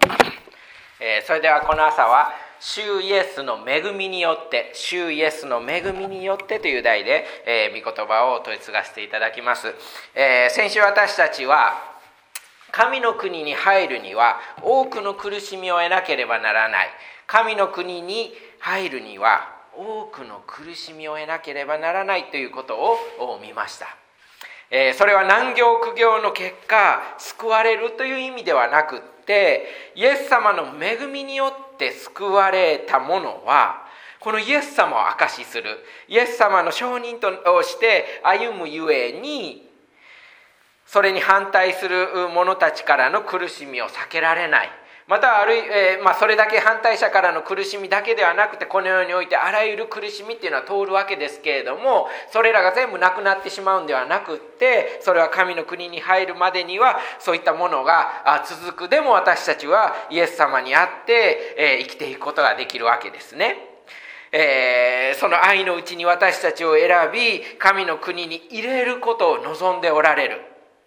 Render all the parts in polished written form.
それではこの朝は主イエスの恵みによって主イエスの恵みによってという題で、御言葉を問い継がせていただきます。先週私たちは神の国に入るには多くの苦しみを得なければならない。神の国に入るには多くの苦しみを得なければならないということを見ました。それは難行苦行の結果救われるという意味ではなくって、イエス様の恵みによって救われたものはこのイエス様を証しする、イエス様の証人として歩むゆえに、それに反対する者たちからの苦しみを避けられない。またそれだけ反対者からの苦しみだけではなくて、この世においてあらゆる苦しみっていうのは通るわけですけれども、それらが全部なくなってしまうんではなくって、それは神の国に入るまでにはそういったものが続く。でも私たちはイエス様にあって生きていくことができるわけですね。その愛のうちに私たちを選び、神の国に入れることを望んでおられる。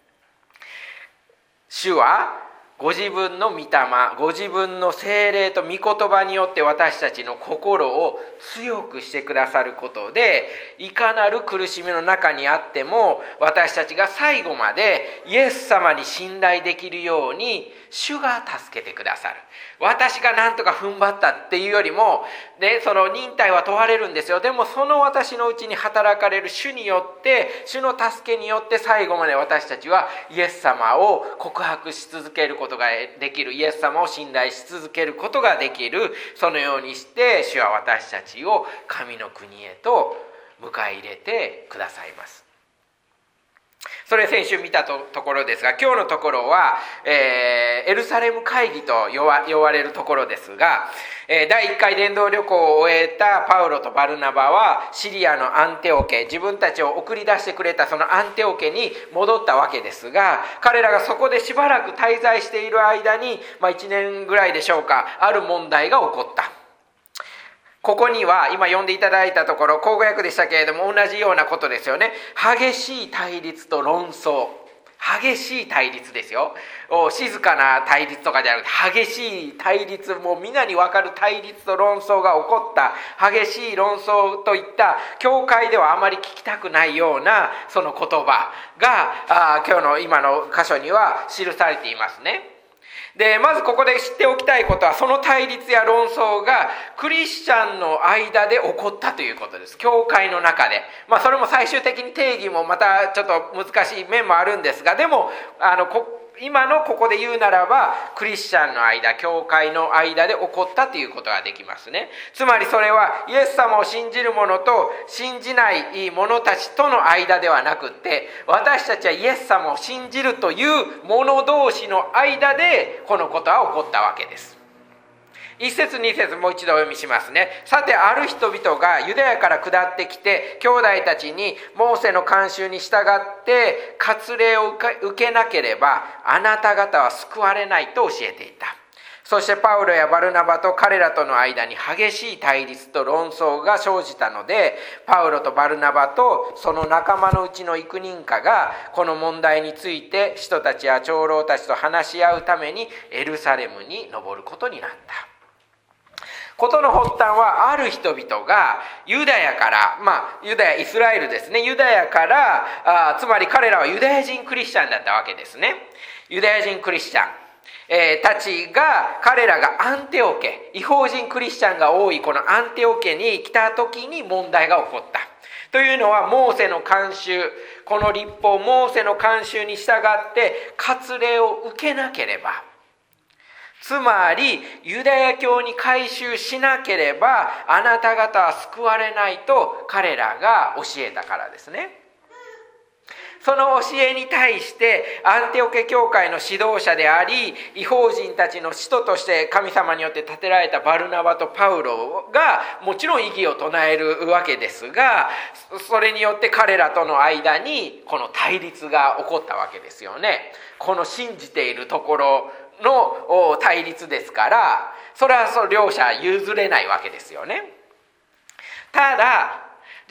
主はご自分の御霊、ご自分の聖霊と御言葉によって私たちの心を強くしてくださることで、いかなる苦しみの中にあっても私たちが最後までイエス様に信頼できるように主が助けてくださる。私が何とか踏ん張ったっていうよりも、その忍耐は問われるんですよ。でもその私のうちに働かれる主によって、主の助けによって最後まで私たちはイエス様を告白し続けることができる。イエス様を信頼し続けることができる。そのようにして主は私たちを神の国へと迎え入れてくださいます。それ先週見たところですが、今日のところは、エルサレム会議と呼ばれるところですが、第1回伝道旅行を終えたパウロとバルナバはシリアのアンテオケ、自分たちを送り出してくれたそのアンテオケに戻ったわけですが、彼らがそこでしばらく滞在している間に、1年ぐらいでしょうか、ある問題が起こった。ここには今読んでいただいたところ、口語訳でしたけれども同じようなことですよね。激しい対立と論争。激しい対立ですよ。静かな対立とかじゃなくて、激しい対立、もう皆に分かる対立と論争が起こった。激しい論争といった教会ではあまり聞きたくないようなその言葉が今日の今の箇所には記されていますね。で、まずここで知っておきたいことは、その対立や論争がクリスチャンの間で起こったということです。教会の中で。それも最終的に定義もまたちょっと難しい面もあるんですが、でも今のここで言うならば、クリスチャンの間、教会の間で起こったということができますね。つまりそれはイエス様を信じる者と信じない者たちとの間ではなくって、私たちはイエス様を信じるという者同士の間でこのことは起こったわけです。一節二節もう一度お読みしますね。さて、ある人々がユダヤから下ってきて、兄弟たちにモーセの慣習に従って割礼を受けなければあなた方は救われないと教えていた。そしてパウロやバルナバと彼らとの間に激しい対立と論争が生じたので、パウロとバルナバとその仲間のうちの幾人かがこの問題について使徒たちや長老たちと話し合うためにエルサレムに登ることになった。ことの発端は、ある人々がユダヤから、ユダヤ、イスラエルですね、ユダヤからつまり彼らはユダヤ人クリスチャンだったわけですね。ユダヤ人クリスチャン、たちが、彼らがアンテオケ、異邦人クリスチャンが多いこのアンテオケに来た時に問題が起こった。というのは、モーセの慣習、この律法、モーセの慣習に従って割礼を受けなければ、つまりユダヤ教に改宗しなければあなた方は救われないと彼らが教えたからですね。その教えに対してアンテオケ教会の指導者であり、異邦人たちの使徒として神様によって立てられたバルナバとパウロがもちろん異議を唱えるわけですが、それによって彼らとの間にこの対立が起こったわけですよね。この信じているところの対立ですから、それは両者譲れないわけですよね。ただ、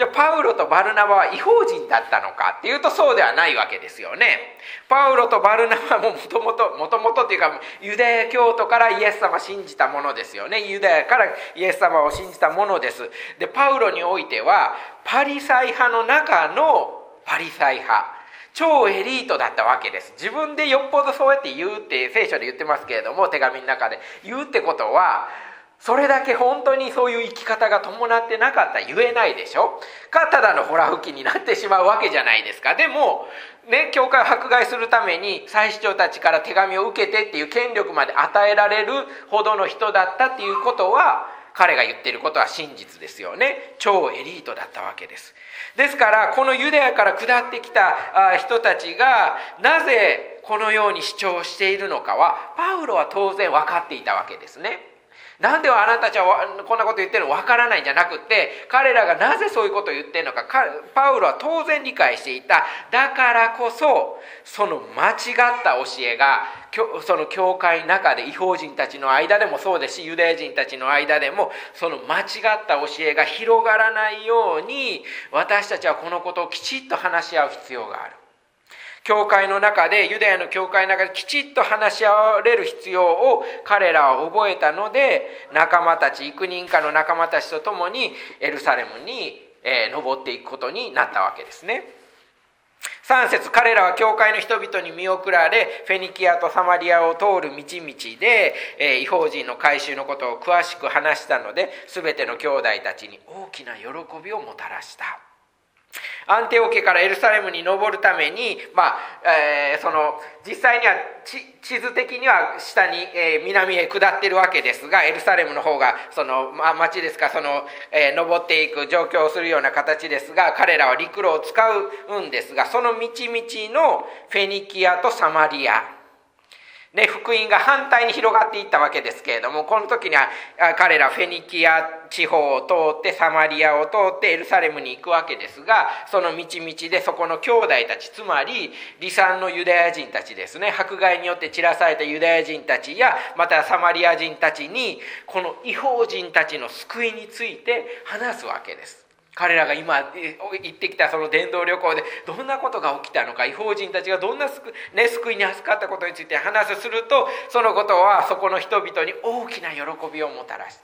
じゃあパウロとバルナバは異邦人だったのかっていうとそうではないわけですよね。パウロとバルナバももともとっていうかユダヤ教徒からイエス様を信じたものですよね。ユダヤからイエス様を信じたものです。でパウロにおいてはパリサイ派の中のパリサイ派、超エリートだったわけです。自分でよっぽどそうやって言うって聖書で言ってますけれども、手紙の中で言うってことはそれだけ本当にそういう生き方が伴ってなかったら言えないでしょか。ただのほら吹きになってしまうわけじゃないですか。でもね、教会を迫害するために祭司長たちから手紙を受けてっていう権力まで与えられるほどの人だったっていうことは、彼が言っていることは真実ですよね。超エリートだったわけです。ですからこのユダヤから下ってきた人たちがなぜこのように主張しているのかはパウロは当然分かっていたわけですね。なんであなたたちはこんなこと言ってるの分からないんじゃなくて、彼らがなぜそういうことを言ってるのかパウロは当然理解していた。だからこそその間違った教えがその教会の中で異邦人たちの間でもそうですし、ユダヤ人たちの間でもその間違った教えが広がらないように、私たちはこのことをきちっと話し合う必要がある。教会の中で、ユダヤの教会の中できちっと話し合われる必要を彼らは覚えたので、仲間たち、幾人かの仲間たちと共にエルサレムに登っていくことになったわけですね。3節、彼らは教会の人々に見送られ、フェニキアとサマリアを通る道々で異邦人の改宗のことを詳しく話したので、すべての兄弟たちに大きな喜びをもたらした。アンテオ家からエルサレムに登るために、その実際には地図的には下に、南へ下っているわけですが、エルサレムの方がその、町ですから登っていく状況をするような形ですが、彼らは陸路を使うんですが、その道々のフェニキアとサマリアね、福音が反対に広がっていったわけですけれども、この時には彼らフェニキア地方を通ってサマリアを通ってエルサレムに行くわけですが、その道々でそこの兄弟たち、つまり離散のユダヤ人たちですね、迫害によって散らされたユダヤ人たちやまたサマリア人たちにこの異邦人たちの救いについて話すわけです。彼らが今行ってきたその伝道旅行でどんなことが起きたのか、異邦人たちがどんな救いに預かったことについて話すると、そのことはそこの人々に大きな喜びをもたらした。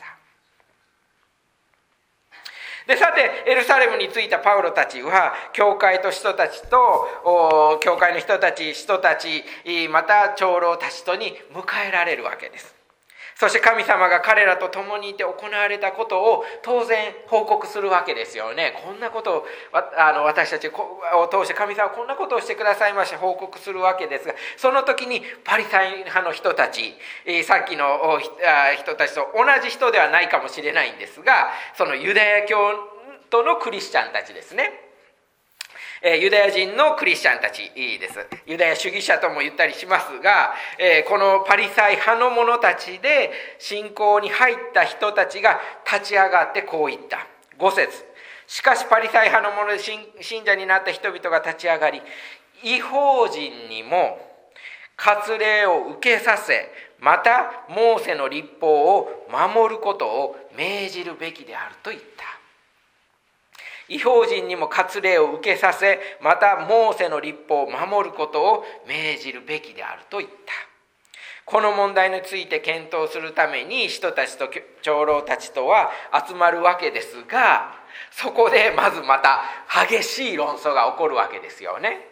でさて、エルサレムに着いたパウロたちは教会と人たちと教会の人たちまた長老たちとに迎えられるわけです。そして神様が彼らと共にいて行われたことを当然報告するわけですよね。こんなことを私たちを通して神様はこんなことをしてくださいまして報告するわけですが、その時にパリサイ派の人たち、さっきの人たちと同じ人ではないかもしれないんですが、そのユダヤ教徒のクリスチャンたちですね、ユダヤ人のクリスチャンたちです。ユダヤ主義者とも言ったりしますが、このパリサイ派の者たちで信仰に入った人たちが立ち上がってこう言った。5節、しかしパリサイ派の者で信者になった人々が立ち上がり、異邦人にも割礼を受けさせ、またモーセの律法を守ることを命じるべきであると言った。異邦人にも割礼を受けさせ、またモーセの律法を守ることを命じるべきであると言った。この問題について検討するために人たちと長老たちとは集まるわけですが、そこでまずまた激しい論争が起こるわけですよね。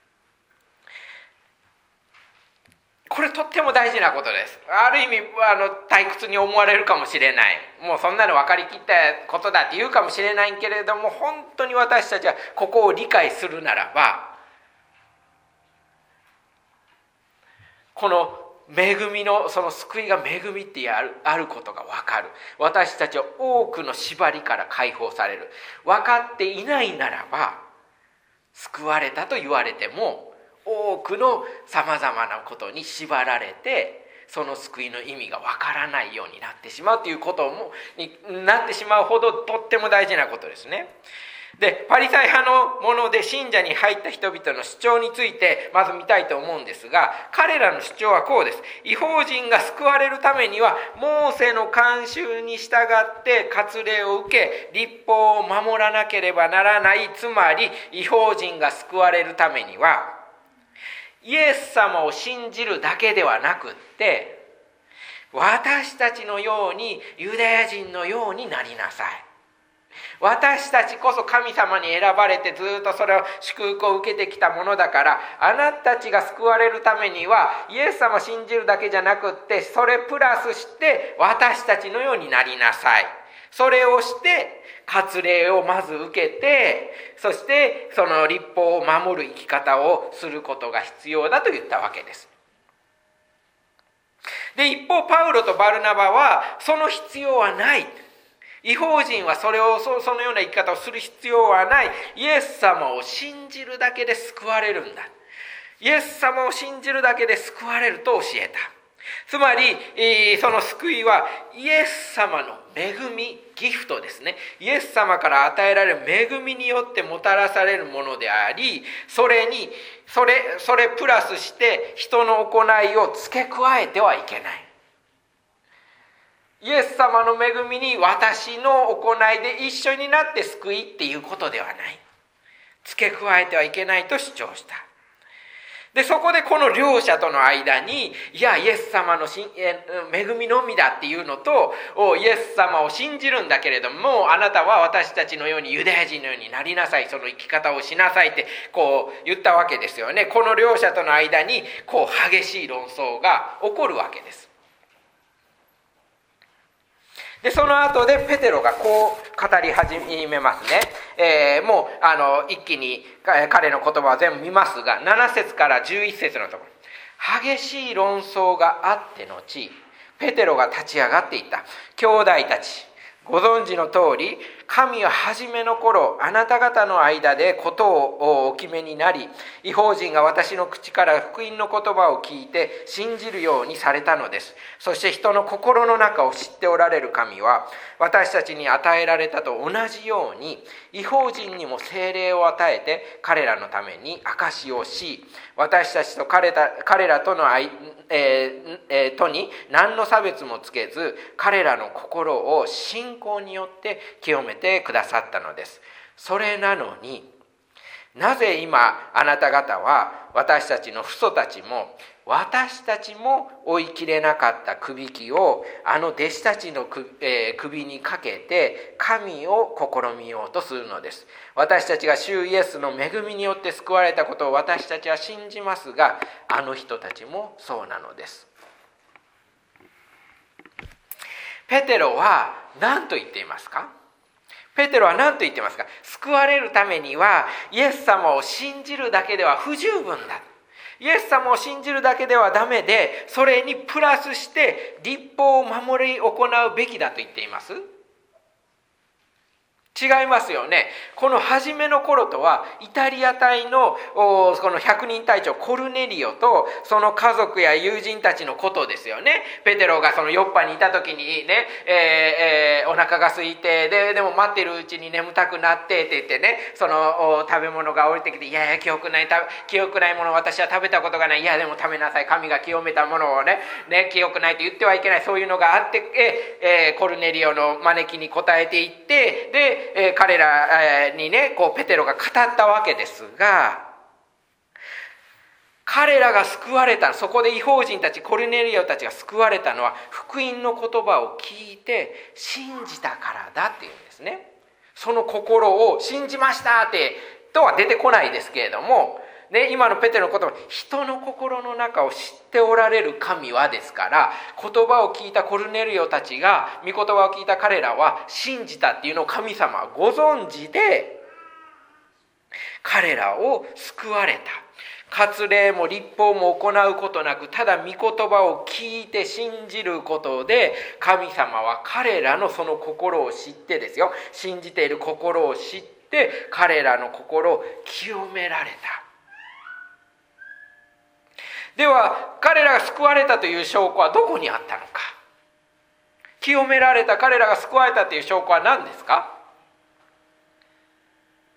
これとっても大事なことです。ある意味退屈に思われるかもしれない、もうそんなの分かりきったことだって言うかもしれないけれども、本当に私たちはここを理解するならば、この恵みのその救いが恵みってあることが分かる。私たちは多くの縛りから解放される。分かっていないならば救われたと言われても多くのさまざまなことに縛られて、その救いの意味がわからないようになってしまうということになってしまうほどとっても大事なことですね。 でパリサイ派のもので信者に入った人々の主張についてまず見たいと思うんですが、彼らの主張はこうです。異邦人が救われるためにはモーセの慣習に従って割礼を受け律法を守らなければならない。つまり異邦人が救われるためにはイエス様を信じるだけではなくって、私たちのようにユダヤ人のようになりなさい。私たちこそ神様に選ばれてずっとそれを祝福を受けてきたものだから、あなたたちが救われるためにはイエス様を信じるだけじゃなくって、それプラスして私たちのようになりなさい。それをして割礼をまず受けて、そしてその律法を守る生き方をすることが必要だと言ったわけです。で一方パウロとバルナバはその必要はない。異邦人はそのような生き方をする必要はない。イエス様を信じるだけで救われるんだ。イエス様を信じるだけで救われると教えた。つまりその救いはイエス様の恵み、ギフトですね。イエス様から与えられる恵みによってもたらされるものであり、それプラスして人の行いを付け加えてはいけない。イエス様の恵みに私の行いで一緒になって救いっていうことではない。付け加えてはいけないと主張した。でそこでこの両者との間に、いやイエス様の恵みのみだっていうのと、イエス様を信じるんだけれども、あなたは私たちのようにユダヤ人のようになりなさい、その生き方をしなさいってこう言ったわけですよね。この両者との間にこう激しい論争が起こるわけです。でその後でペテロがこう語り始めますね。もう一気に彼の言葉を全部見ますが、7節から11節のところ、激しい論争があってのち、ペテロが立ち上がっていった。兄弟たち、ご存知の通り、神は初めの頃あなた方の間でことをお決めになり、異邦人が私の口から福音の言葉を聞いて信じるようにされたのです。そして人の心の中を知っておられる神は、私たちに与えられたと同じように異邦人にも聖霊を与えて彼らのために証しをし、私たちと彼らとのとに何の差別もつけず、彼らの心を信仰によって清めてくださったのです。それなのに、なぜ今あなた方は私たちの父祖たちも私たちも追いきれなかったくびきを弟子たちの首にかけて神を試みようとするのです。私たちが主イエスの恵みによって救われたことを私たちは信じますが、あの人たちもそうなのです。ペテロは何と言っていますか？ペテロは何と言ってますか？救われるためにはイエス様を信じるだけでは不十分だ。イエス様を信じるだけではダメで、それにプラスして律法を守り行うべきだと言っています。違いますよね。この初めの頃とはイタリア隊のこの百人隊長コルネリオとその家族や友人たちのことですよね。ペテロがそのヨッパにいた時にね、お腹が空いてでも待ってるうちに眠たくなってって言ってね、その食べ物が降りてきて、いや清くないものを私は食べたことがない。いやでも食べなさい、神が清めたものをね清くないと言ってはいけない、そういうのがあって、コルネリオの招きに応えていって、で彼らにねこうペテロが語ったわけですが、彼らが救われた、そこで異邦人たちコルネリオたちが救われたのは福音の言葉を聞いて信じたからだっていうんですね。その心を信じましたってとは出てこないですけれどもね、今のペテロの言葉、人の心の中を知っておられる神はですから、言葉を聞いたコルネリオたちが、御言葉を聞いた彼らは信じたっていうのを神様はご存知で、彼らを救われた。割礼も律法も行うことなく、ただ御言葉を聞いて信じることで、神様は彼らのその心を知ってですよ、信じている心を知って、彼らの心を清められた。では彼らが救われたという証拠はどこにあったのか。清められた彼らが救われたという証拠は何ですか？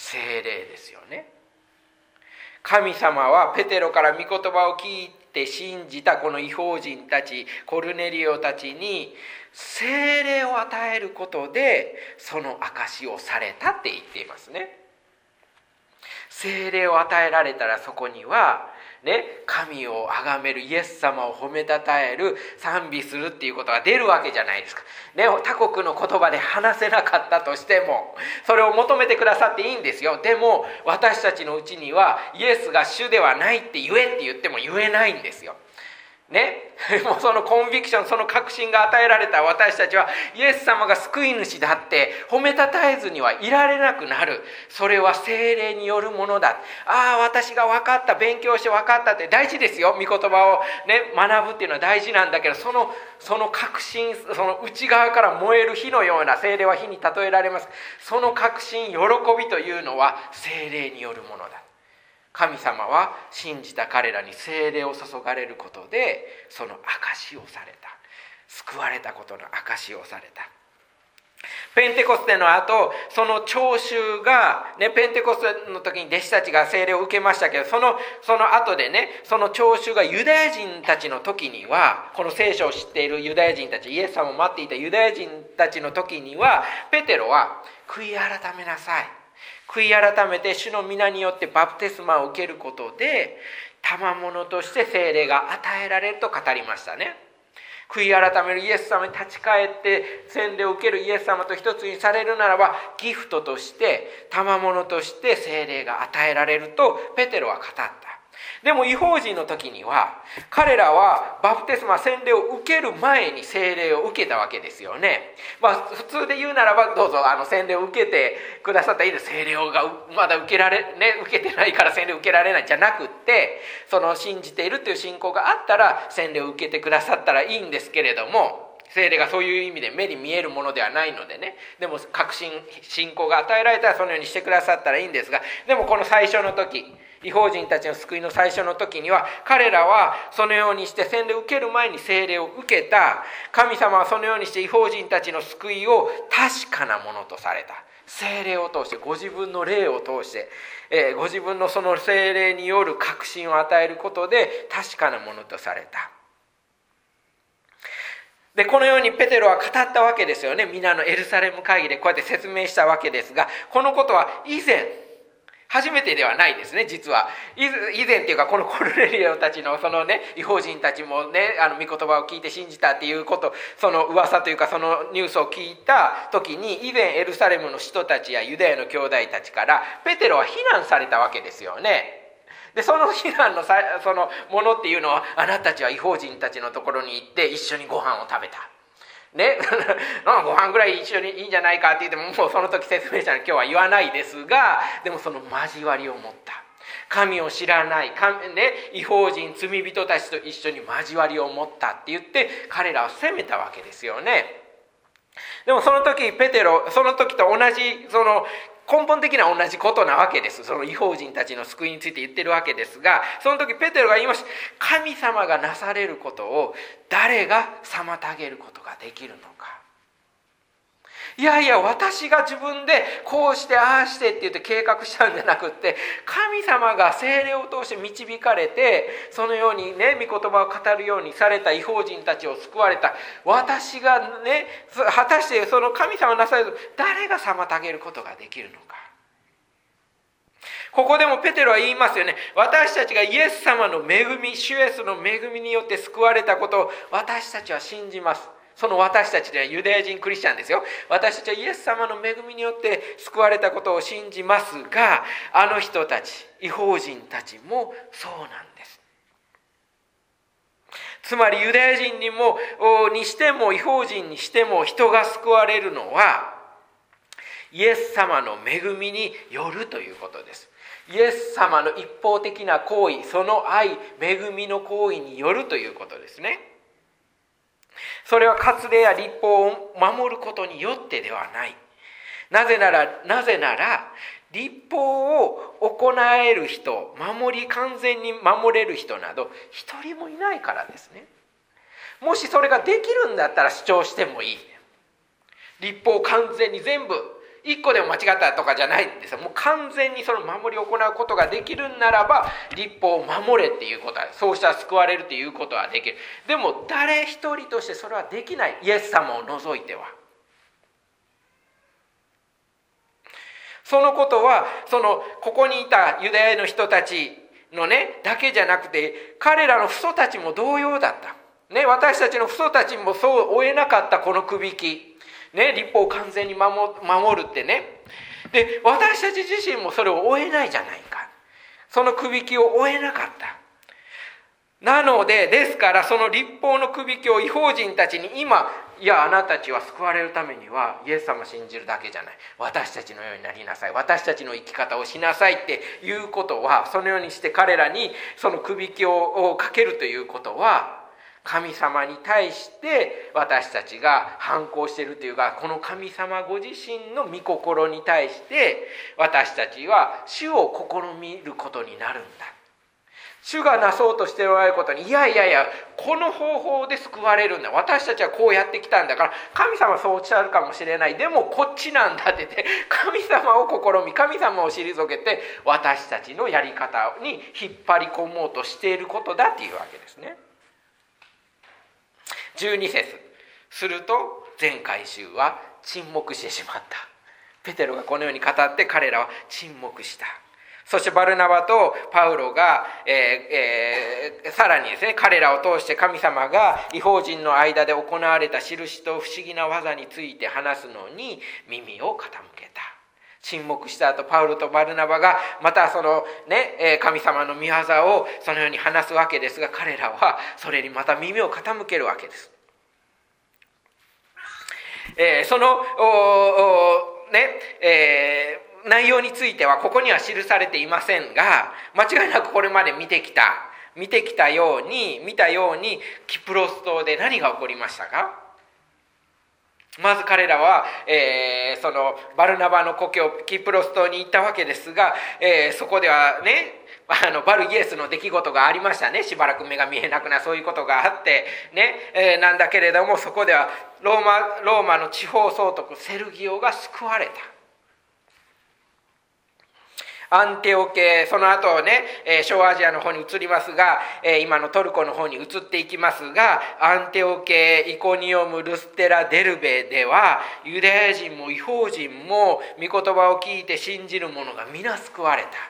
聖霊ですよね。神様はペテロから御言葉を聞いて信じたこの異邦人たち、コルネリオたちに聖霊を与えることでその証しをされたって言っていますね。聖霊を与えられたらそこには神を崇める、イエス様を褒めたたえる、賛美するっていうことが出るわけじゃないですか。他国の言葉で話せなかったとしてもそれを求めてくださっていいんですよ。でも私たちのうちにはイエスが主ではないって言えって言っても言えないんですよ。もうそのコンビクション、その確信が与えられた私たちはイエス様が救い主だって褒めたたえずにはいられなくなる。それは聖霊によるものだ。私が分かった、勉強して分かったって大事ですよ。御言葉を学ぶっていうのは大事なんだけど、その確信、その内側から燃える火のような、聖霊は火に例えられます。その確信、喜びというのは聖霊によるものだ。神様は信じた彼らに聖霊を注がれることでその証しをされた。救われたことの証しをされた。ペンテコステの後、その聴衆がペンテコステの時に弟子たちが聖霊を受けましたけど、その後でその聴衆がユダヤ人たちの時には、この聖書を知っているユダヤ人たち、イエス様を待っていたユダヤ人たちの時には、ペテロは悔い改めなさい、悔い改めて主の皆によってバプテスマを受けることで賜物として聖霊が与えられると語りましたね。悔い改めるイエス様に立ち返って洗礼を受けるイエス様と一つにされるならば、ギフトとして賜物として聖霊が与えられるとペテロは語った。でも異邦人の時には彼らはバプテスマ、洗礼を受ける前に聖霊を受けたわけですよね。普通で言うならば、どうぞ洗礼を受けてくださったらいいです。聖霊がまだ受けてないから洗礼を受けられないじゃなくって、その信じているという信仰があったら洗礼を受けてくださったらいいんですけれども、聖霊がそういう意味で目に見えるものではないのででも確信、信仰が与えられたらそのようにしてくださったらいいんですが、でもこの最初の時、異邦人たちの救いの最初の時には彼らはそのようにして洗礼を受ける前に聖霊を受けた。神様はそのようにして異邦人たちの救いを確かなものとされた。聖霊を通して、ご自分の霊を通して、ご自分のその聖霊による確信を与えることで確かなものとされた。でこのようにペテロは語ったわけですよね。皆のエルサレム会議でこうやって説明したわけですが、このことは以前初めてではないですね。実は以前っていうか、このコルネリオたちの異邦人たちも御言葉を聞いて信じたっていうこと、その噂というかそのニュースを聞いた時に、以前エルサレムの人たちやユダヤの兄弟たちからペテロは非難されたわけですよね。でその非難のそのものっていうのは、あなたたちは異邦人たちのところに行って一緒にご飯を食べたご飯ぐらい一緒にいいんじゃないかって言っても、もうその時説明者に今日は言わないですが、でもその交わりを持った神を知らない異邦人罪人たちと一緒に交わりを持ったって言って彼らを責めたわけですよね。でもその時ペテロ、その時と同じ根本的な同じことなわけです。その異邦人たちの救いについて言ってるわけですが、その時ペテロが言いました。神様がなされることを誰が妨げることができるのか。いやいや、私が自分でこうしてああしてって言って計画したんじゃなくって、神様が聖霊を通して導かれて、そのように御言葉を語るようにされた異邦人たちを救われた私が果たしてその神様がなされる、誰が妨げることができるのか。ここでもペテロは言いますよね。私たちがイエス様の恵み、主イエスの恵みによって救われたことを私たちは信じます。その私たちではユダヤ人クリスチャンですよ。私たちはイエス様の恵みによって救われたことを信じますが、あの人たち、異邦人たちもそうなんです。つまりユダヤ人にしても異邦人にしても人が救われるのはイエス様の恵みによるということです。イエス様の一方的な行為、その愛、恵みの行為によるということですね。それは割礼や律法を守ることによってではない。なぜなら律法を行える人、完全に守れる人など一人もいないからですね。もしそれができるんだったら主張してもいい。律法を完全に全部一個でも間違ったとかじゃないんですよ。もう完全にその守りを行うことができるならば、律法を守れっていうことは、そうしたら救われるということはできる。でも誰一人としてそれはできない、イエス様を除いては。そのことはここにいたユダヤの人たちのねだけじゃなくて、彼らの父祖たちも同様だったね。私たちの父祖たちもそう追えなかった、このくびきね、律法を完全に守るってね。で、私たち自身もそれを追えないじゃないか。そのくびきを追えなかった。なので、ですからその律法のくびきを異邦人たちに今、いや、あなたたちは救われるためにはイエス様を信じるだけじゃない、私たちのようになりなさい、私たちの生き方をしなさいっていうことは、そのようにして彼らにそのくびきをかけるということは、神様に対して私たちが反抗しているというか、この神様ご自身の御心に対して私たちは主を試みることになるんだ。主がなそうとしておられることに、いやこの方法で救われるんだ、私たちはこうやってきたんだから、神様はそうおっしゃるかもしれない、でもこっちなんだって言って、神様を試み、神様を退けて私たちのやり方に引っ張り込もうとしていることだっていうわけですね。12節、すると全会衆は沈黙してしまった。ペテロがこのように語って彼らは沈黙した。そしてバルナバとパウロが、さらにですね、彼らを通して神様が異邦人の間で行われた印と不思議な技について話すのに耳を傾けた。沈黙した後、パウロとバルナバがまたそのね、神様の御業をそのように話すわけですが、彼らはそれにまた耳を傾けるわけです。その内容についてはここには記されていませんが、間違いなくこれまで見たようにキプロス島で何が起こりましたか。まず彼らは、そのバルナバの故郷キプロス島に行ったわけですが、そこではね、バルイエスの出来事がありましたね。しばらく目が見えなくな、そういうことがあってね、なんだけれども、そこではローマの地方総督セルギオが救われた。アンテオ系、その後ね、小アジアの方に移りますが、今のトルコの方に移っていきますが、アンテオ系、イコニオム、ルステラ、デルベではユダヤ人も異邦人も御言葉を聞いて信じる者が皆救われた。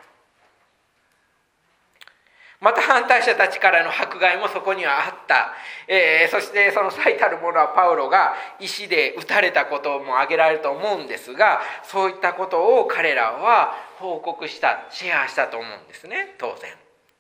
また反対者たちからの迫害もそこにはあった。そしてその最たるものはパウロが石で撃たれたことも挙げられると思うんですが、そういったことを彼らは報告した、シェアしたと思うんですね、当然。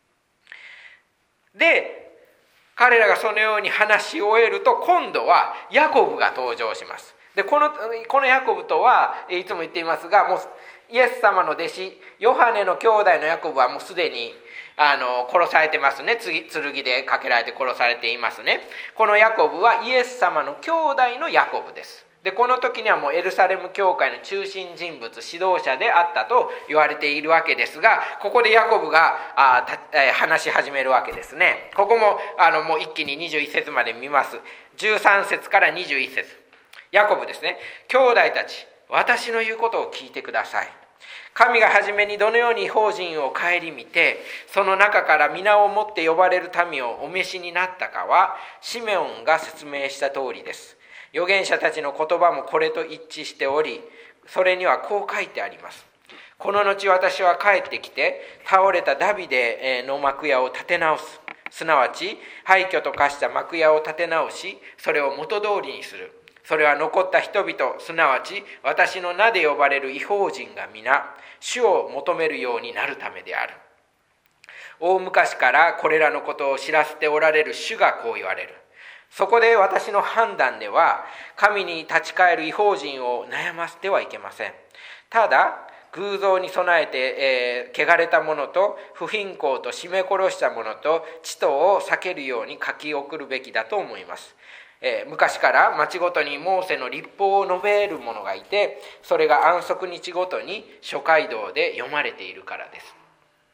で、彼らがそのように話し終えると、今度はヤコブが登場します。で、このヤコブとはいつも言っていますが、もうイエス様の弟子ヨハネの兄弟のヤコブはもうすでに殺されてますね。剣でかけられて殺されていますね。このヤコブはイエス様の兄弟のヤコブです。で、この時にはもうエルサレム教会の中心人物、指導者であったと言われているわけですが、ここでヤコブが話し始めるわけですね。ここももう一気に21節まで見ます。13節から21節、ヤコブですね。兄弟たち、私の言うことを聞いてください。神が初めにどのように異邦人を顧みて、その中から皆をもって呼ばれる民をお召しになったかは、シメオンが説明した通りです。預言者たちの言葉もこれと一致しており、それにはこう書いてあります。この後私は帰ってきて、倒れたダビデの幕屋を建て直す。すなわち廃墟と化した幕屋を建て直し、それを元通りにする。それは残った人々、すなわち私の名で呼ばれる異邦人が皆主を求めるようになるためである。大昔からこれらのことを知らせておられる主がこう言われる。そこで私の判断では、神に立ち返る異邦人を悩ませてはいけません。ただ偶像に備えて、汚れた者と不貧困と絞め殺した者と地頭を避けるように書き送るべきだと思います。昔から町ごとにモーセの律法を述べる者がいて、それが安息日ごとに諸街道で読まれているからです。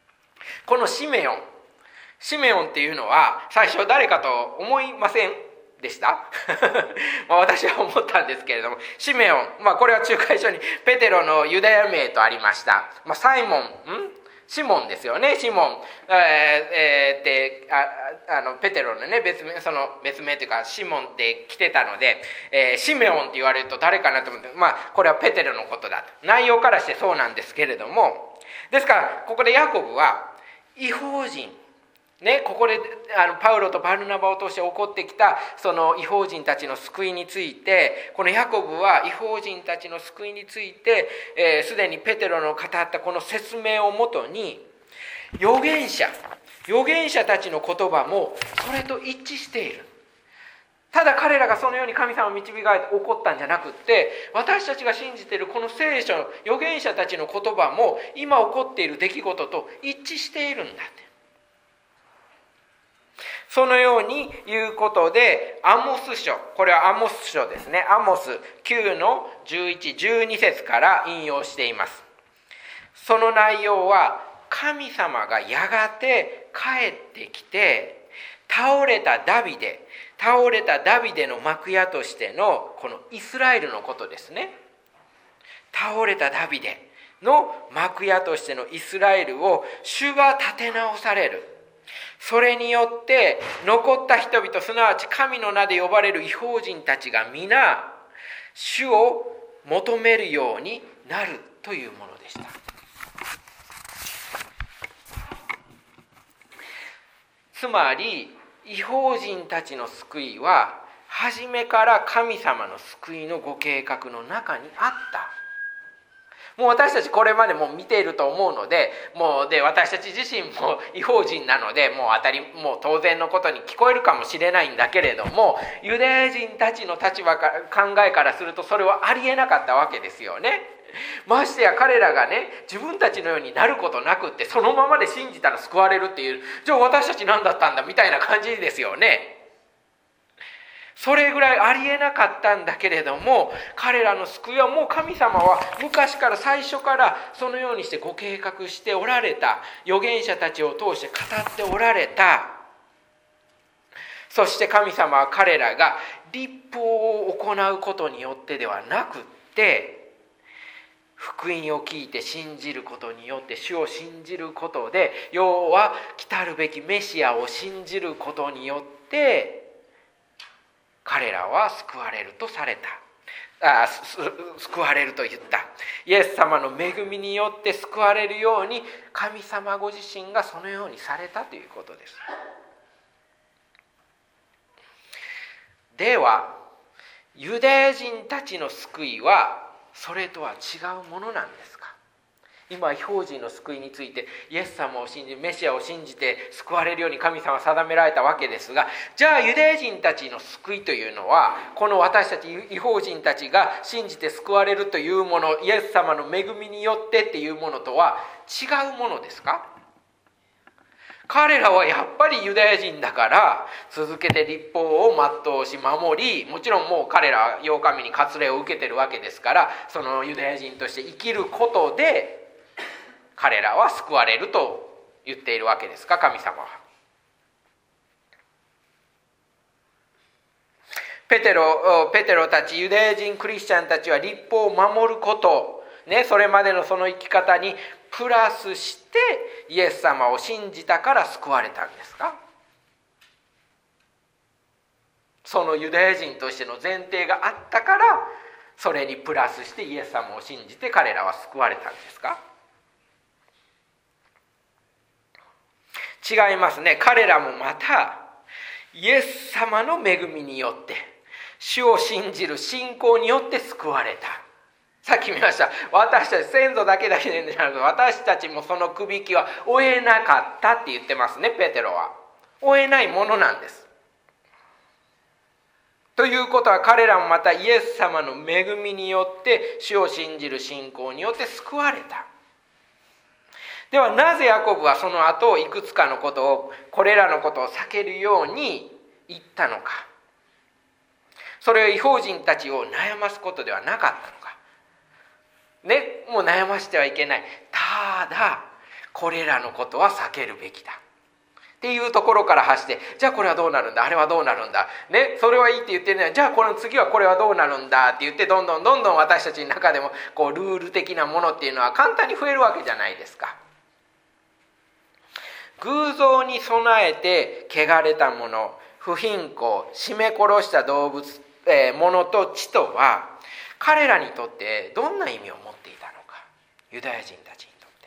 このシメオンっていうのは最初誰かと思いません？ でした私は思ったんですけれども、シメオン、これは仲介書にペテロのユダヤ名とありました。サイモン、シモンですよね。シモン、ペテロのね別名というかシモンって来てたので、シメオンって言われると誰かなと思って、これはペテロのことだと、内容からしてそうなんですけれども、ですからここでヤコブは異邦人ね、ここでパウロとバルナバを通して起こってきたその異邦人たちの救いについて、このヤコブは異邦人たちの救いについてすでにペテロの語ったこの説明をもとに、預言者たちの言葉もそれと一致している。ただ彼らがそのように神様を導かれて起こったんじゃなくって、私たちが信じているこの聖書の預言者たちの言葉も今起こっている出来事と一致しているんだって。そのように言うことで、アモス書、これはアモス書ですね。アモス9の11、12節から引用しています。その内容は、神様がやがて帰ってきて、倒れたダビデの幕屋としてのこのイスラエルのことですね。倒れたダビデの幕屋としてのイスラエルを主が立て直される。それによって残った人々、すなわち神の名で呼ばれる異邦人たちが皆主を求めるようになるというものでした。つまり異邦人たちの救いは初めから神様の救いのご計画の中にあった。もう私たちこれまでも見ていると思うので、私たち自身も異邦人なのでもう当然のことに聞こえるかもしれないんだけれども、ユダヤ人たちの立場から考えからするとそれはありえなかったわけですよね。ましてや彼らがね、自分たちのようになることなくってそのままで信じたら救われるっていう、じゃあ私たち何だったんだみたいな感じですよね。それぐらいありえなかったんだけれども、彼らの救いはもう神様は昔から最初からそのようにしてご計画しておられた。預言者たちを通して語っておられた。そして神様は彼らが律法を行うことによってではなくって、福音を聞いて信じることによって、主を信じることで、要は来たるべきメシアを信じることによって彼らは救われるとされた。救われると言った。イエス様の恵みによって救われるように神様ご自身がそのようにされたということです。ではユダヤ人たちの救いはそれとは違うものなんですか。今異邦人の救いについてイエス様を信じ、メシアを信じて救われるように神様は定められたわけですが、じゃあユダヤ人たちの救いというのは、この私たち異邦人たちが信じて救われるというもの、イエス様の恵みによってっていうものとは違うものですか。彼らはやっぱりユダヤ人だから続けて律法を全うし守り、もちろんもう彼らは8日目に割礼を受けてるわけですから、そのユダヤ人として生きることで彼らは救われると言っているわけですか、神様は。ペテロたちユダヤ人クリスチャンたちは律法を守ることね、それまでのその生き方にプラスしてイエス様を信じたから救われたんですか。そのユダヤ人としての前提があったから、それにプラスしてイエス様を信じて彼らは救われたんですか。違いますね。彼らもまたイエス様の恵みによって、主を信じる信仰によって救われた。さっき見ました。私たち先祖だけじゃなくて、私たちもそのくびきは負えなかったって言ってますね、ペテロは。負えないものなんです。ということは彼らもまたイエス様の恵みによって主を信じる信仰によって救われた。ではなぜヤコブはその後いくつかのことを、これらのことを避けるように言ったのか。それは異邦人たちを悩ますことではなかったのか。ね、もう悩ましてはいけない。ただこれらのことは避けるべきだ。 っていうところから発して、じゃあこれはどうなるんだ、あれはどうなるんだ、ね、それはいいって言ってるのに、じゃあこの次はこれはどうなるんだって言って、どんどん私たちの中でもこうルール的なものっていうのは簡単に増えるわけじゃないですか。偶像に備えて汚れたもの、不貧困、絞め殺した動物、物と血とは彼らにとってどんな意味を持っていたのか、ユダヤ人たちにとって。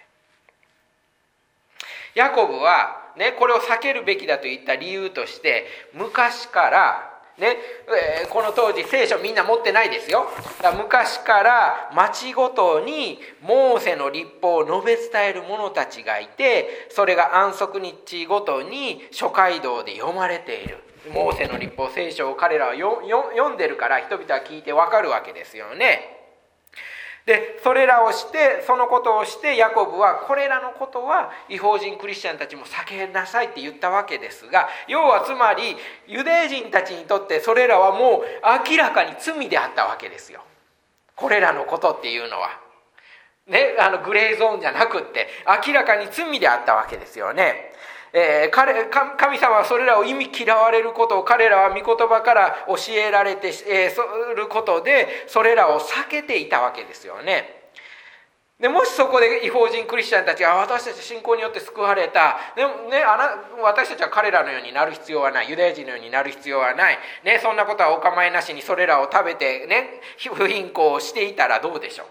ヤコブは、ね、これを避けるべきだといった理由として、昔からね、この当時聖書みんな持ってないですよ。だから昔から町ごとにモーセの律法を述べ伝える者たちがいて、それが安息日ごとに諸街道で読まれている。モーセの律法、聖書を彼らは読んでるから、人々は聞いてわかるわけですよね。でそれらをして、そのことをしてヤコブはこれらのことは異邦人クリスチャンたちも避けなさいって言ったわけですが、要はつまりユダヤ人たちにとってそれらはもう明らかに罪であったわけですよ。これらのことっていうのはね、グレーゾーンじゃなくって明らかに罪であったわけですよね。神様はそれらを忌み嫌われることを彼らは御言葉から教えられてすることで、それらを避けていたわけですよね。でもしそこで異邦人クリスチャンたちが、私たち信仰によって救われた、でもね、私たちは彼らのようになる必要はない、ユダヤ人のようになる必要はない、ね、そんなことはお構いなしにそれらを食べて、ね、不貧困をしていたらどうでしょう。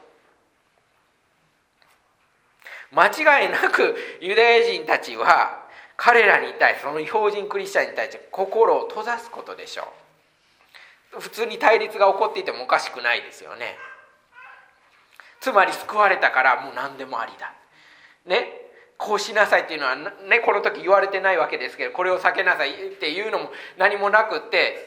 間違いなくユダヤ人たちは彼らに対して、その異邦人クリスチャンに対して心を閉ざすことでしょう。普通に対立が起こっていてもおかしくないですよね。つまり救われたからもう何でもありだ、ね、こうしなさいっていうのは、ね、この時言われてないわけですけど、これを避けなさいっていうのも何もなくって、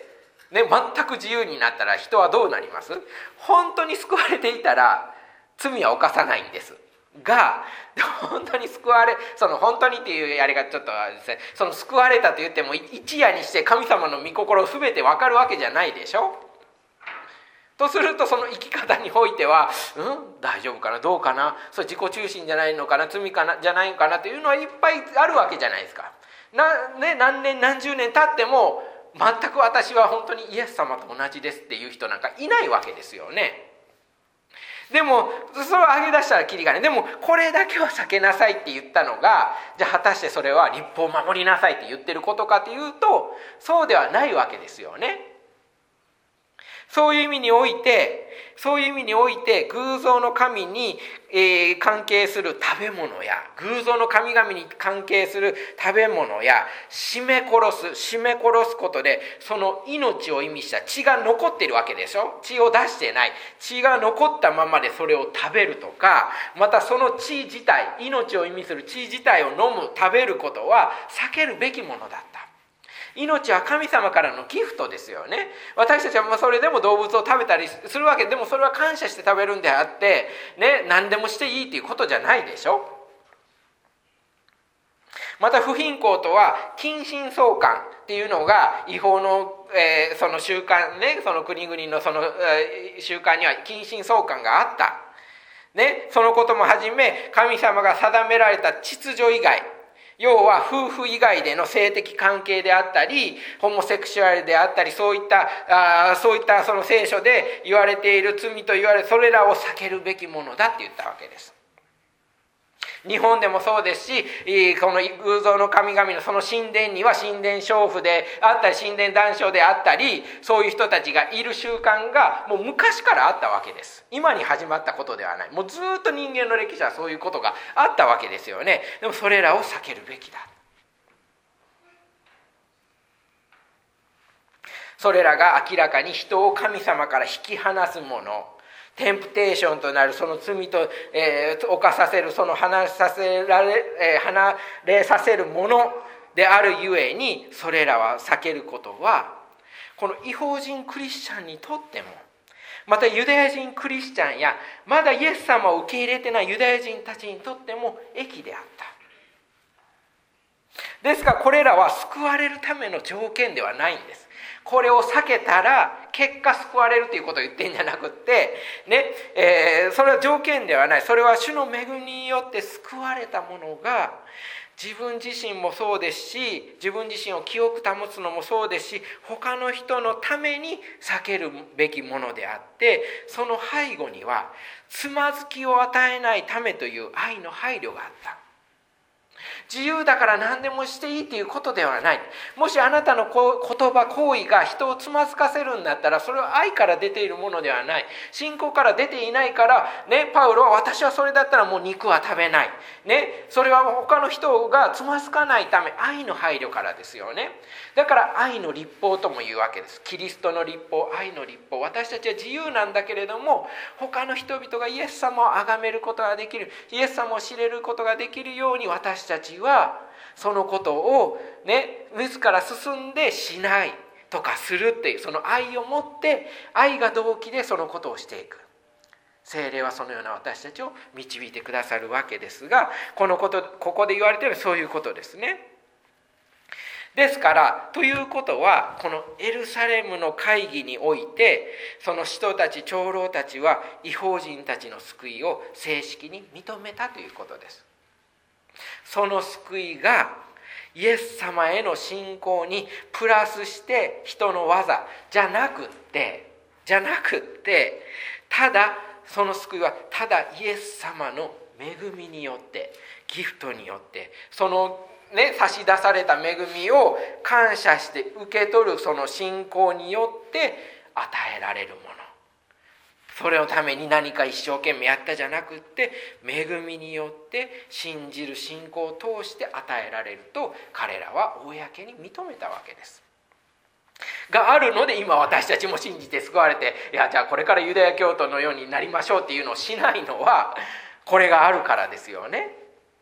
ね、全く自由になったら人はどうなります？本当に救われていたら罪は犯さないんですが、本当に救われ、その本当にっていうやり方ちょっとですね、その救われたと言っても一夜にして神様の御心を全て分かるわけじゃないでしょ。とするとその生き方においては、大丈夫かな、どうかな、それ自己中心じゃないのかな、罪かなじゃないのかなというのはいっぱいあるわけじゃないですか。何年何十年経っても全く私は本当にイエス様と同じですっていう人なんかいないわけですよね。でもそれを挙げ出したらキリがない。でもこれだけは避けなさいって言ったのが、じゃあ果たしてそれは律法を守りなさいって言ってることかというと、そうではないわけですよね。そういう意味において偶像の神に、関係する食べ物や、偶像の神々に関係する食べ物や、絞め殺すことでその命を意味した血が残っているわけでしょ。血を出してない、血が残ったままでそれを食べるとか、またその血自体、命を意味する血自体を飲む、食べることは避けるべきものだった。命は神様からのギフトですよね。私たちはそれでも動物を食べたりするわけでも、それは感謝して食べるんであって、ね、何でもしていいということじゃないでしょ。また不貧困とは近親相関っていうのが違法の、その習慣ね、その国々のその、習慣には近親相関があった、ね、そのこともはじめ神様が定められた秩序以外、要は夫婦以外での性的関係であったり、ホモセクシュアルであったり、そういったその聖書で言われている罪と言われる、それらを避けるべきものだって言ったわけです。日本でもそうですし、この偶像の神々のその神殿には神殿娼婦であったり、神殿男娼であったり、そういう人たちがいる習慣がもう昔からあったわけです。今に始まったことではない。もうずっと人間の歴史はそういうことがあったわけですよね。でもそれらを避けるべきだ。それらが明らかに人を神様から引き離すもの、テンプテーションとなるその罪と、犯させる、その離れさせるものであるゆえに、それらは避けることは、この異邦人クリスチャンにとっても、またユダヤ人クリスチャンやまだイエス様を受け入れてないユダヤ人たちにとっても益であった。ですからこれらは救われるための条件ではないんです。これを避けたら結果救われるということを言ってるんじゃなくって、ね、それは条件ではない。それは主の恵みによって救われたものが自分自身もそうですし、自分自身を清く保つのもそうですし、他の人のために避けるべきものであって、その背後にはつまずきを与えないためという愛の配慮があった。自由だから何でもしていいということではない。もしあなたの言葉行為が人をつまずかせるんだったら、それは愛から出ているものではない。信仰から出ていないからね、パウロは私はそれだったらもう肉は食べないね、それは他の人がつまずかないため、愛の配慮からですよね。だから愛の律法とも言うわけです。キリストの律法、愛の律法。私たちは自由なんだけれども、他の人々がイエス様を崇めることができる、イエス様を知れることができるように、私たちはそのことをね、自ら進んでしないとかするっていう、その愛を持って、愛が動機でそのことをしていく。聖霊はそのような私たちを導いてくださるわけですが、ここで言われているそういうことですね。ですからということは、このエルサレムの会議において、その使徒たち長老たちは異邦人たちの救いを正式に認めたということです。その救いがイエス様への信仰にプラスして人の技じゃなくって、ただその救いはただイエス様の恵みによって、ギフトによって、その差し出された恵みを感謝して受け取る、その信仰によって与えられるもの。それのために何か一生懸命やったじゃなくって、恵みによって信じる信仰を通して与えられると、彼らは公に認めたわけですがあるので、今私たちも信じて救われて、いやじゃあこれからユダヤ教徒のようになりましょうっていうのをしないのは、これがあるからですよね。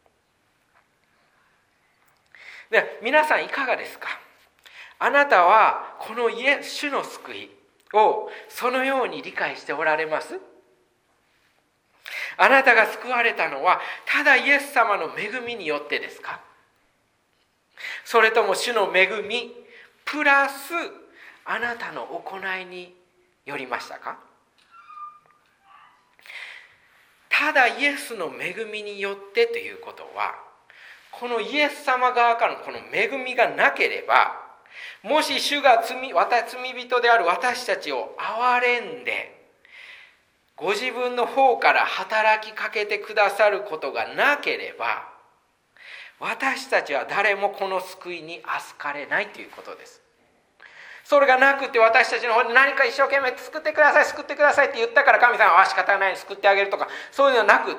で、皆さんいかがですか。あなたはこの主の救いをそのように理解しておられます？あなたが救われたのはただイエス様の恵みによってですか？それとも主の恵みプラスあなたの行いによりましたか？ただイエスの恵みによってということは、このイエス様側からのこの恵みがなければ、もし主が罪人である私たちを憐れんで、ご自分の方から働きかけてくださることがなければ、私たちは誰もこの救いに預かれないということです。それがなくて、私たちの方で何か一生懸命救ってくださいって言ったから神様は仕方ない救ってあげるとか、そういうのはなくって、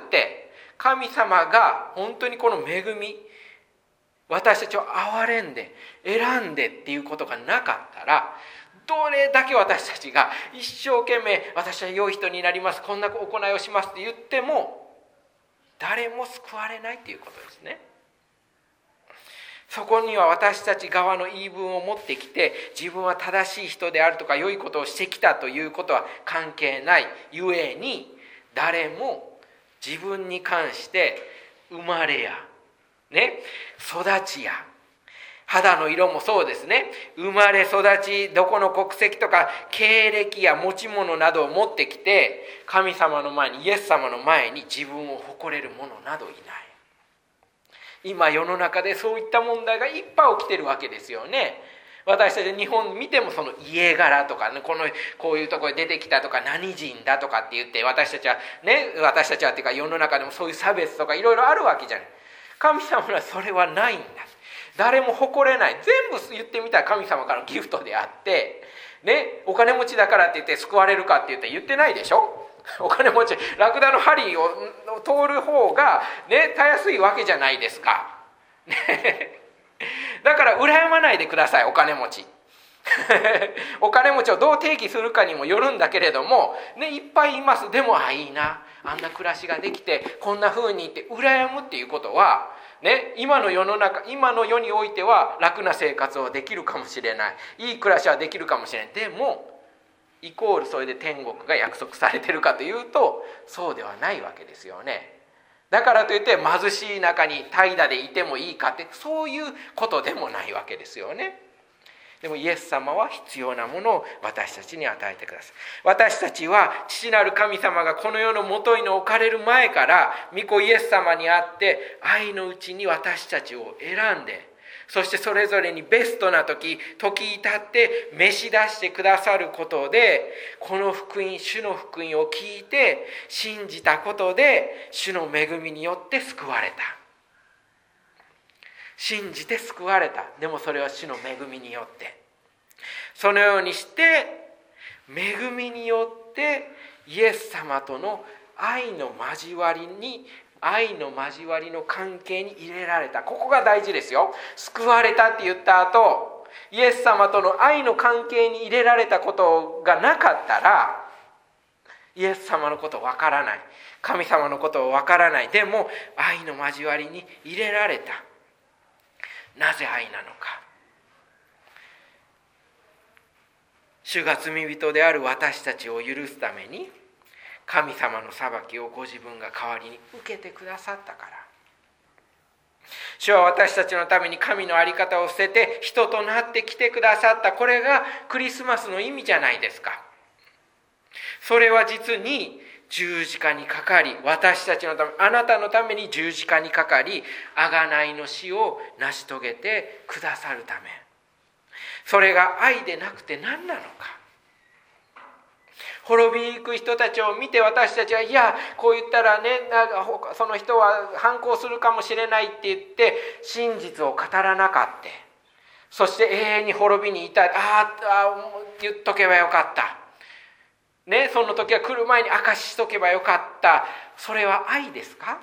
神様が本当にこの恵み、私たちを憐れんで選んでっていうことがなかったら、どれだけ私たちが一生懸命私は良い人になります、こんな行いをしますって言っても誰も救われないっていうことですね。そこには私たち側の言い分を持ってきて、自分は正しい人であるとか良いことをしてきたということは関係ないゆえに、誰も自分に関して生まれや育ちや肌の色もそうですね、生まれ育ち、どこの国籍とか経歴や持ち物などを持ってきて、神様の前に、イエス様の前に自分を誇れる者などいない。今世の中でそういった問題がいっぱい起きてるわけですよね。私たち日本見ても、その家柄とかね、こういうところで出てきたとか、何人だとかって言って、私たちはっていうか世の中でもそういう差別とかいろいろあるわけじゃない。神様はそれはないんだ。誰も誇れない。全部言ってみたら神様からのギフトであってお金持ちだからって言って救われるかって言ってないでしょ。お金持ち、ラクダの針を通る方がたやすいわけじゃないですか。だから羨まないでください、お金持ち。お金持ちをどう定義するかにもよるんだけれどもいっぱいいます。でもいいな、あんな暮らしができてこんな風にって羨むっていうことは今の世の中、今の世においては楽な生活をできるかもしれない、いい暮らしはできるかもしれない。でもイコールそれで天国が約束されてるかというと、そうではないわけですよね。だからといって貧しい中に怠惰でいてもいいかって、そういうことでもないわけですよね。 でもイエス様は必要なものを私たちに与えてください。私たちは父なる神様がこの世のもとに置かれる前から御子イエス様にあって愛のうちに私たちを選んで、そしてそれぞれにベストな時至って召し出してくださることで、この福音、主の福音を聞いて信じたことで主の恵みによって救われた。信じて救われた。でもそれは主の恵みによって、そのようにして恵みによってイエス様との愛の交わりの関係に入れられた。ここが大事ですよ。救われたって言った後、イエス様との愛の関係に入れられたことがなかったら、イエス様のことわからない、神様のことをわからない。でも愛の交わりに入れられた。なぜ愛なのか。主が罪人である私たちを許すために神様の裁きをご自分が代わりに受けてくださったから。主は私たちのために神の在り方を捨てて人となって来てくださった。これがクリスマスの意味じゃないですか。それは実に十字架にかかり、私たちのため、あなたのために十字架にかかり、贖いの死を成し遂げてくださるため。それが愛でなくて何なのか。滅びゆく人たちを見て私たちは、いや、こう言ったらね、その人は反抗するかもしれないって言って真実を語らなかった。そして永遠に滅びに至る。言っとけばよかった。ね、その時は来る前に証ししとけばよかった。それは愛ですか？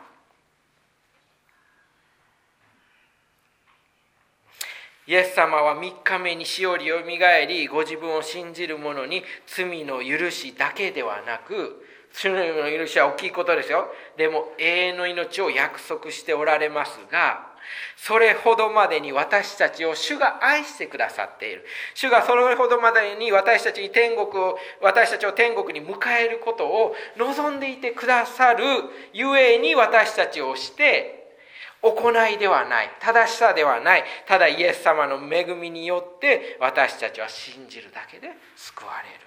イエス様は3日目に死よりよみがえり、ご自分を信じる者に罪の許しだけではなく、罪の許しは大きいことですよ。でも永遠の命を約束しておられますが、それほどまでに私たちを主が愛してくださっている。主がそれほどまでに私たちを天国に迎えることを望んでいてくださるゆえに、私たちをして行いではない、正しさではない、ただイエス様の恵みによって私たちは信じるだけで救われる。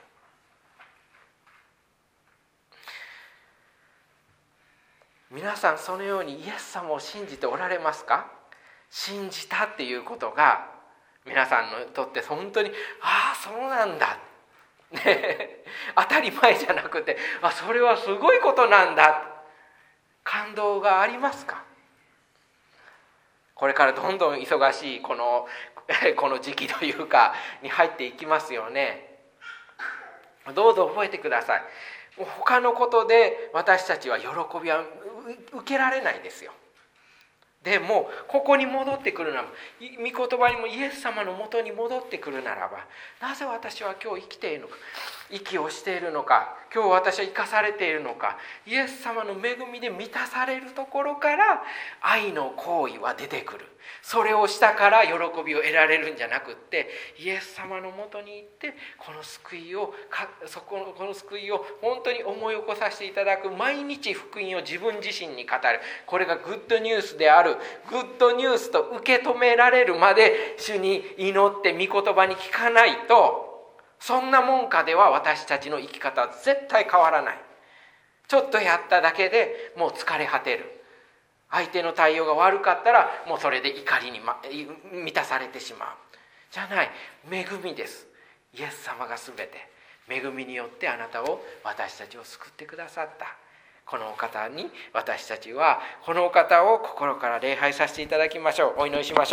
皆さん、そのようにイエス様を信じておられますか？信じたっていうことが皆さんにとって本当にそうなんだ、ね、当たり前じゃなくてそれはすごいことなんだ、感動がありますか？これからどんどん忙しいこの時期というかに入っていきますよね。どうぞ覚えてください。他のことで私たちは喜びは受けられないですよ。でもここに戻ってくるならば、御言葉にもイエス様のもとに戻ってくるならば、なぜ私は今日生きているのか、息をしているのか、今日私は生かされているのか、イエス様の恵みで満たされるところから愛の行為は出てくる。それをしたから喜びを得られるんじゃなくって、イエス様のもとに行ってこの救いを本当に思い起こさせていただく、毎日福音を自分自身に語る。これがグッドニュースである。グッドニュースと受け止められるまで主に祈って御言葉に聞かないと、そんなもんかでは私たちの生き方は絶対変わらない。ちょっとやっただけでもう疲れ果てる。相手の対応が悪かったらもうそれで怒りに満たされてしまう。じゃない、恵みです。イエス様がすべて恵みによって私たちを救ってくださった。このお方に私たちはこのお方を心から礼拝させていただきましょう。お祈りしましょう。